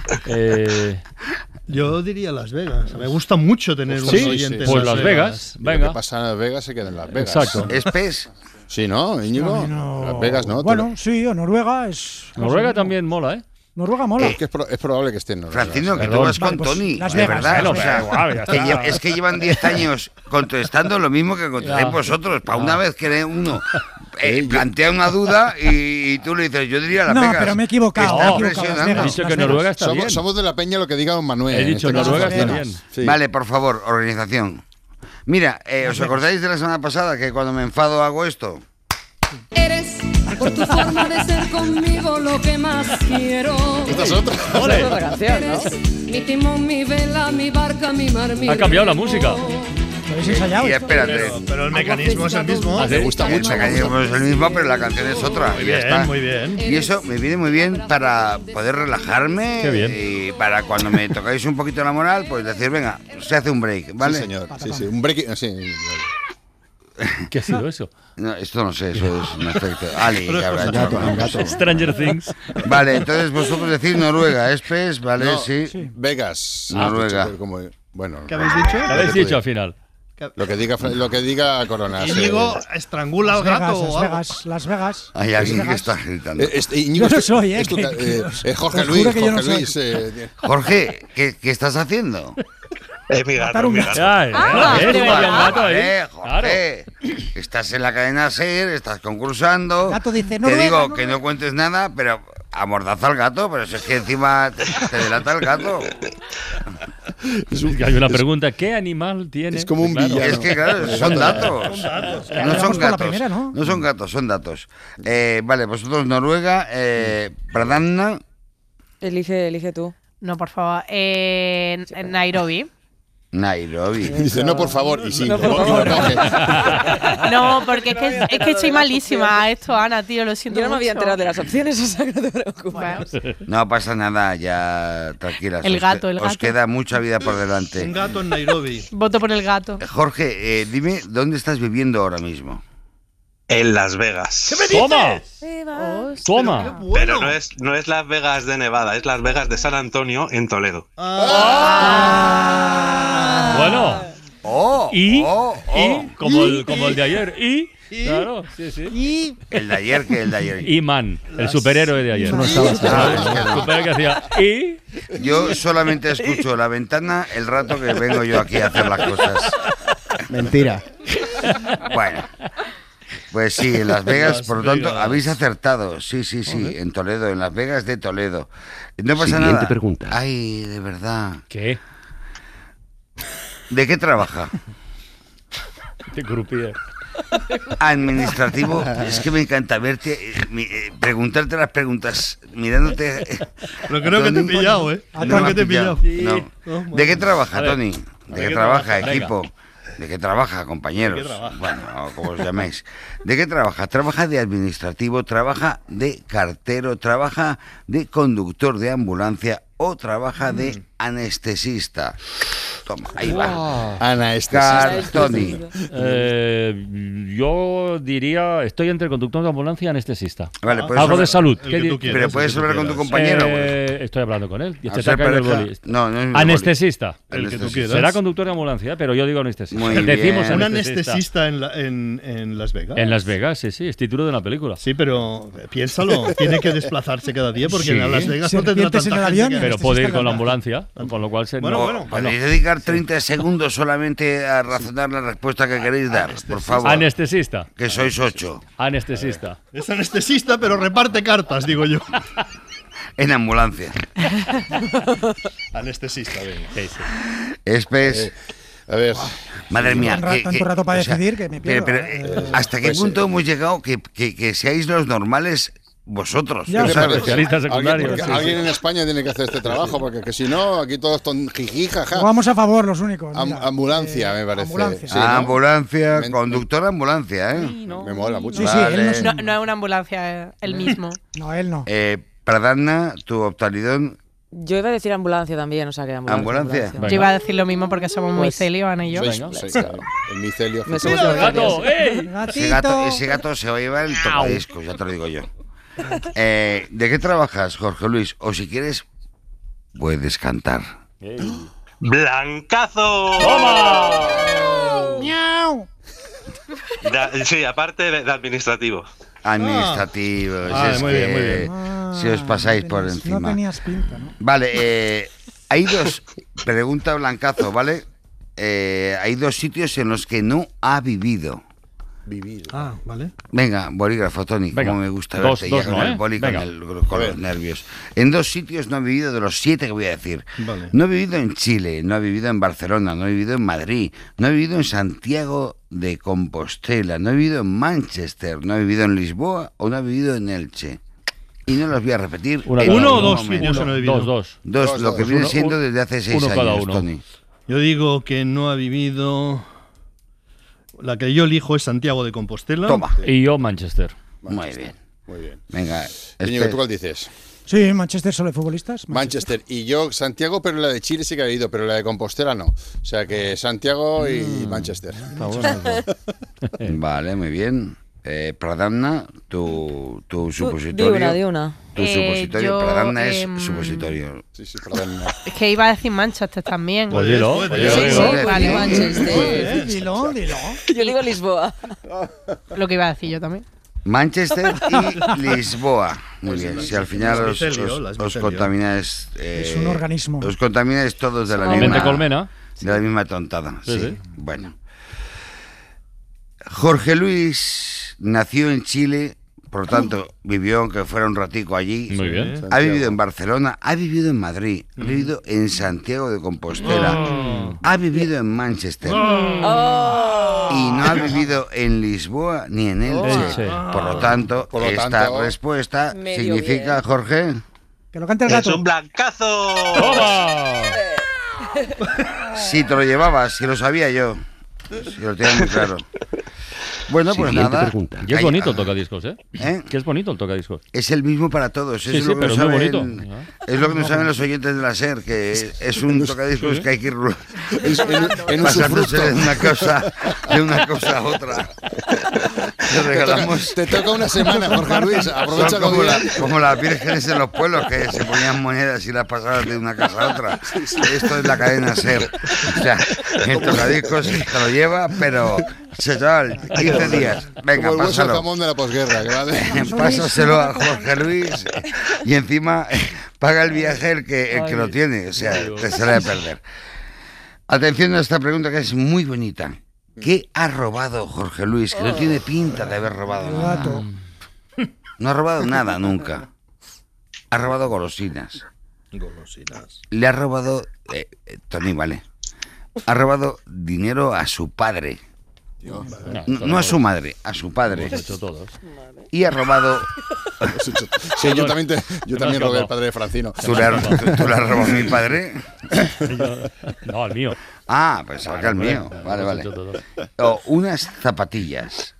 Yo diría Las Vegas. Me gusta mucho tener un oyente pues en Las Vegas. Venga. Lo que pasa en Las Vegas se queda en Las Vegas. Exacto. ¿Es pez? Sí, ¿no, Íñigo? Las Vegas, ¿no? Bueno, sí, o Noruega es... Noruega también mola, ¿eh? Noruega mola. Es probable que esté en Noruega. Francino, que tú vas con Tony, Las de Vegas, verdad. Las O sea, Vegas. es que llevan 10 años contestando lo mismo que contestáis vosotros. Para una vez que uno plantea una duda y tú le dices, yo diría Las Vegas. No, pero me he equivocado. Está He impresionante. dicho que Noruega está bien. Somos de la peña lo que diga don Manuel. He dicho Noruega está bien. Sí. Vale, por favor, organización. Mira, ¿os acordáis de la semana pasada que cuando me enfado hago esto? Eres por tu forma de ser conmigo lo que más quiero. Esta es otra. Es otra canción, ¿no? Mi timón, mi vela, mi barca, mi mar, mi Ha cambiado la música. ¿Lo habéis ensayado? Y espérate. Pero el mecanismo es el mismo. Me gusta mucho. El mecanismo es el mismo, pero la canción es otra. Muy y ya bien, está. muy bien. Y eso me viene muy bien para poder relajarme. Qué bien. Y para cuando me tocáis un poquito la moral, pues decir, venga, se hace un break, ¿vale? Sí, señor. Sí, un break. Sí. ¿Qué ha sido eso? No, esto no sé, eso es un efecto. Ali, que habrá hecho con un gato. Stranger Things. Vale, entonces vosotros decís Noruega, Espes, ¿vale? No, sí. Vegas. Noruega. Bueno. ¿Qué habéis dicho? ¿Qué habéis dicho al final? Lo que diga Corona. Íñigo estrangula al gato. Las Vegas. Hay alguien que está gritando. Yo no soy, Jorge Luis. Jorge, ¿qué estás haciendo? Mi gato. Jorge, estás en la cadena SER, estás concursando. Gato dice, te digo que no cuentes nada, pero amordaza al gato, pero si es que encima te delata el gato. Hay una pregunta, ¿qué animal tiene? Es como un villano. Es que claro, son datos. No son gatos. No son gatos, son datos. Vale, vosotros Noruega, Pradanna. Elige tú. No, por favor. En Nairobi. Nairobi. Dice, no, por favor. Y sí. No, por favor. No, porque es que estoy malísima a esto, Ana, tío, lo siento. Yo no me había mucho. enterado de las opciones, o sea que no te preocupes. No pasa nada, ya tranquilas. El gato, el Os gato. queda mucha vida por delante. Un gato en Nairobi. Voto por el gato. Jorge, dime, ¿dónde estás viviendo ahora mismo? En Las Vegas. ¿Qué me dices? ¡Toma! Pero no es Las Vegas de Nevada, es Las Vegas de San Antonio en Toledo. Bueno. Y como el de ayer. ¿Y? Claro, sí. Y ¿El de ayer que el de ayer? Y-Man, el superhéroe de ayer. Eso no estaba El superhéroe que hacía y... Yo solamente escucho la ventana el rato que vengo yo aquí a hacer las cosas. Mentira. Bueno. Pues sí, en Las Vegas, por lo tanto, habéis acertado. Sí, en Toledo, en Las Vegas de Toledo. No pasa Siguiente nada. pregunta. Ay, de verdad. ¿Qué? ¿De qué trabaja? De croupier. Administrativo. Es que me encanta verte, preguntarte las preguntas, mirándote. Pero creo que te he pillado, ¿eh? Creo que te he pillado. No. ¿De qué trabaja, Tony? ¿De qué trabaja, Venga. equipo? ¿De qué trabaja, compañeros? ¿De qué trabaja? Bueno, como os llaméis. ¿De qué trabaja? Trabaja de administrativo, trabaja de cartero, trabaja de conductor de ambulancia o trabaja de anestesista. Toma, ahí va. Anestesista. Tony. Yo diría, estoy entre conductor de ambulancia y anestesista. Vale, puedes Algo de hablar- salud. el que tú quieras, Pero puedes el que tú hablar con tu quieras. compañero. Estoy hablando con él. Y Al te ser está cayendo el pareja- boli. no es mi Anestesista. El que tú Anestesista. quieras. Será conductor de ambulancia, pero yo digo anestesista. Muy Decimos bien. Un anestesista. anestesista en Las Vegas. En Las Vegas, sí, es título de una película. Sí, pero piénsalo, tiene que desplazarse cada día porque Sí. en Las Vegas no tendrá Serpientes en tanta el gente avión, que- Pero puede ir con la ambulancia, con lo cual se... Bueno, ¿Podéis dedicar 30 segundos solamente a razonar la respuesta que queréis dar? Por favor. Anestesista. Que sois 8. Anestesista. Es anestesista, pero reparte cartas, digo yo. En ambulancia. Anestesista, venga. Sí. Espes. A ver. Madre mía. Tanto rato para decidir que me pierdo. ¿Hasta qué pues, punto hemos llegado que seáis los normales vosotros? Ya, ¿no sabes? especialistas secundarios. Porque Sí, alguien en España tiene que hacer este trabajo, porque que si no, aquí todos son jiji, jaja. Vamos a favor, los únicos. mira. Ambulancia, me parece. Ambulancia. Sí, ¿no? Ambulancia, conductor de ambulancia, ¿eh? Me mola mucho. Sí, él no es No, no es una ambulancia, el mismo. No, él no. Pradana, tu optalidón, Yo iba a decir ambulancia también, o sea que ambulancia. Venga. Yo iba a decir lo mismo porque somos muy Pues- celios, Ana y yo. Venga. Sí, claro. El micelio. Me oficial. somos ¡Mira el gato! ¡Ey! Gatito. Ese gato se va a llevar el tocadiscos, ya te lo digo yo. ¿De qué trabajas, Jorge Luis? O si quieres, puedes cantar. ¡Blancazo! ¡Toma! ¡Miau! Sí, aparte de administrativo. Administrativos. es muy que bien, muy bien. Si os pasáis por No encima. tenías pinta, ¿no? Vale, hay dos. Pregunta Blancazo, ¿vale? Hay dos sitios en los que no ha vivido. Vivir. Ah, vale. Venga, bolígrafo, Tony, Venga, como me gusta dos, verte dos ya no, con el ¿eh? boli, Venga. con los nervios. En dos sitios no ha vivido de los 7 que voy a decir. Vale. No ha vivido en Chile, no ha vivido en Barcelona, no ha vivido en Madrid, no ha vivido en Santiago de Compostela, no ha vivido en Manchester, no ha vivido en Lisboa o no ha vivido en Elche. Y no los voy a repetir. Uno en cada ¿Uno o ningún dos momento. sitios en el vivido? Dos. Dos, lo que Dos. viene Uno- siendo desde hace 6 uno cada años, uno. Tony. Yo digo que no ha vivido. La que yo elijo es Santiago de Compostela. Toma. Y yo Manchester. Muy bien. Muy bien. Venga. Íñigo, ¿tú cuál dices? Sí, Manchester solo hay futbolistas. Manchester. Y yo, Santiago, pero la de Chile sí que ha ido, pero la de Compostela no. O sea que Santiago y Manchester. Vale, muy bien. Pradamna, tu Di supositorio. una. Tu supositorio. yo, Pradamna es supositorio. Sí, perdón. Es que iba a decir Manchester también. Pues dilo. Puedes, pues puedes. yo Sí, digo. sí, vale, Manchester. Dilo, dilo. Yo digo Lisboa. Lo que iba a decir yo también. Manchester y Lisboa. Muy bien. Si al final Las micelio, las os micelio. contamináis. Es un organismo. Os contamináis todos de la Somos misma. Mente colmena. De la misma tontada. Sí, Sí, sí. Bueno. Jorge Luis nació en Chile, por lo tanto, vivió aunque fuera un ratico allí. Muy bien. Ha vivido en Barcelona, ha vivido en Madrid, ha vivido en Santiago de Compostela, ha vivido en Manchester y no ha vivido en Lisboa ni en Elche. Elche. Por lo tanto, Por lo esta tanto, respuesta medio significa, bien. Jorge, Que lo cante el ¡Es gato. un blancazo! ¡Toma! Si te lo llevabas, si lo sabía yo. Si lo tenía muy claro. Bueno, pues Siguiente nada. pregunta. Y es bonito el tocadiscos, ¿eh? Que es bonito el tocadiscos. Es el mismo para todos. Sí, es lo que pero no es muy saben, bonito. Es lo que no saben los oyentes de la SER, que es un tocadiscos que hay que ir en pasándose de una cosa a otra. Te regalamos. Te toca una semana, Jorge Luis. Aprovecha como las vírgenes en los pueblos que se ponían monedas y las pasaban de una casa a otra. Esto es la cadena SER. O sea, el tocadiscos te lo lleva, pero chaval, 15 días. Venga, como el hueso del pásalo. jamón de la posguerra. Pásaselo a Jorge Luis y encima paga el viaje el que lo tiene. O sea, te sale a perder. Atención a esta pregunta que es muy bonita. ¿Qué ha robado Jorge Luis? Que no tiene pinta de haber robado nada. No ha robado nada nunca. Ha robado golosinas. Le ha robado... Tony, vale. Ha robado dinero a su padre. No a su madre, a su padre. Y ha robado... Sí, yo también robé el padre de Francino. ¿Tú le has robado a mi padre? No, al mío. Ah, pues acá el mío. Vale. O unas zapatillas.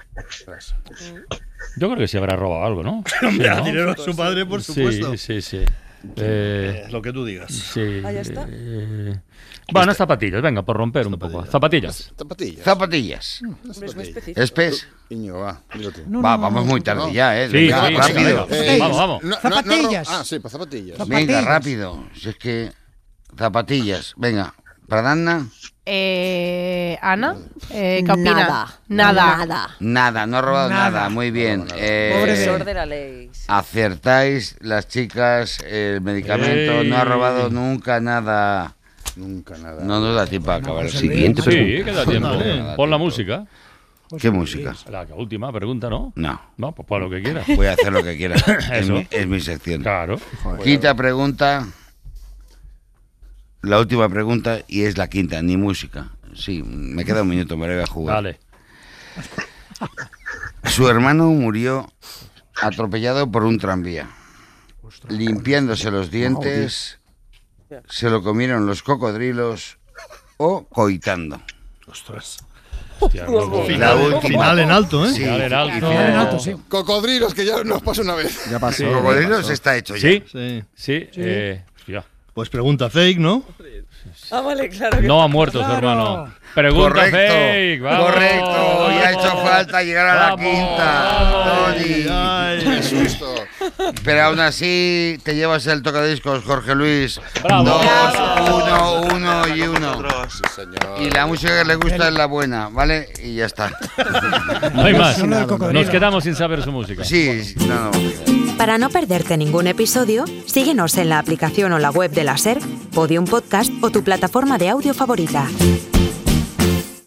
Yo creo que sí habrá robado algo, ¿no? Hombre, Sí, ¿no? dinero a su padre, por supuesto. Sí. Lo que tú digas. Sí. Ahí está. Bueno, zapatillas, venga, por romper un poco. Zapatillas. Zapatillas. Espes. Iñigo, va, dilo tú. Vamos muy tarde ya, ¿eh? Sí, Venga, sí, rápido. Vamos. Zapatillas. Sí, pues zapatillas. Venga, rápido. Si es que... Zapatillas. Venga, Pradhanna. Ana, ¿qué opina? Nada. Nada, no ha robado nada. Muy bien. Profesor de la ley. Acertáis, las chicas, el medicamento. No ha robado nunca nada. Nunca nada. No nos da tiempo a acabar. Siguiente pregunta. Sí, queda tiempo. Pon la música. ¿Qué música? La última pregunta, ¿no? No. No, pues pon lo que quieras. Voy a hacer lo que quiera. Eso. Es mi sección. Claro. Quinta pregunta. La última pregunta y es la quinta, ni música. Sí, me queda un minuto, me lo voy a jugar. Vale. Su hermano murió atropellado por un tranvía. Limpiándose los dientes, se lo comieron los cocodrilos o coitando. Ostras. Hostia, Final en alto, ¿eh? Sí, Final en alto. Final en alto, sí. Cocodrilos, que ya nos pasó una vez. Ya pasó. Cocodrilos está hecho ya. Sí. Hostia. Pues pregunta fake, ¿no? Ah, vale, claro. Que No ha muerto su hermano. Pregunta fake. Vamos. Correcto. Y ha hecho falta llegar a la quinta. Tony. Qué susto. Pero aún así te llevas el tocadiscos, Jorge Luis. Bravo. 2, 1, 1 y 1. Sí, señor. Y la música que le gusta es la buena, ¿vale? Y ya está. No hay más. Solo el cocodrilo. Nos quedamos sin saber su música. Sí, no. Para no perderte ningún episodio, síguenos en la aplicación o la web de la SER, Podium Podcast o tu plataforma de audio favorita.